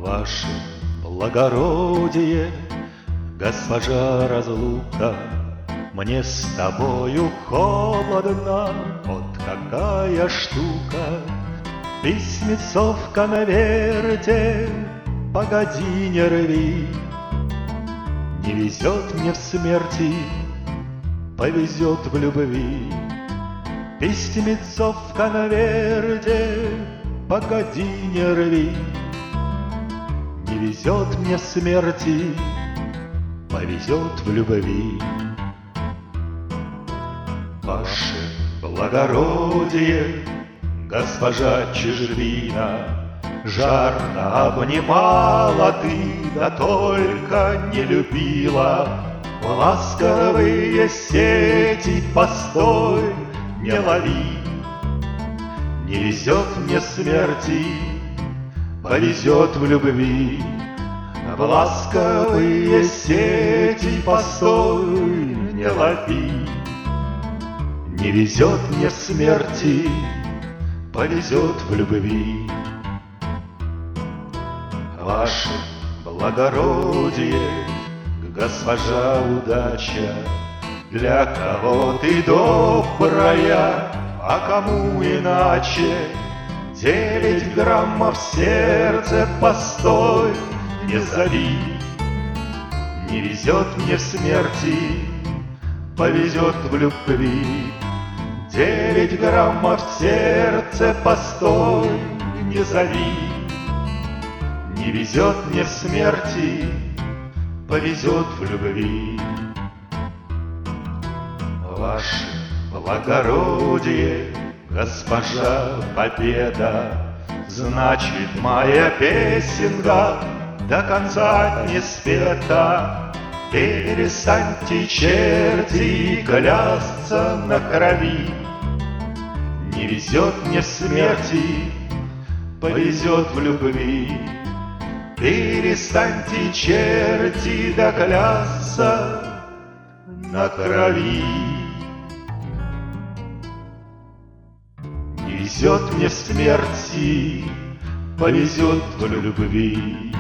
Ваше благородие, госпожа разлука, мне с тобою холодно, вот какая штука. Письмецо в конверте, погоди, не рви. Не везет мне в смерти, повезет в любви. Письмецо в конверте, погоди, не рви. Не везет мне в смерти, повезет в любви. Ваше благородие, госпожа Чижвина, жадно обнимала ты, да только не любила. В ласковые сети постой, не лови. Не везет мне смерти, повезет в любви. В ласковые сети постой, не лови. Не везет мне смерти, повезет в любви. Ваше благородие, госпожа удача, для кого ты добрая, а кому иначе? 9 граммов в сердце постой, не зови. Не везет мне в смерти, повезет в любви. 9 граммов в сердце постой, не зови. Не везет мне в смерти, повезет в любви. Ваше благородие, госпожа Победа, значит, моя песенка до конца не спета. Перестаньте, черти, клясться на крови. Не везет мне в смерти, повезет в любви. Перестаньте, черти, да клясться на крови. Не везет мне в смерти, повезет в любви.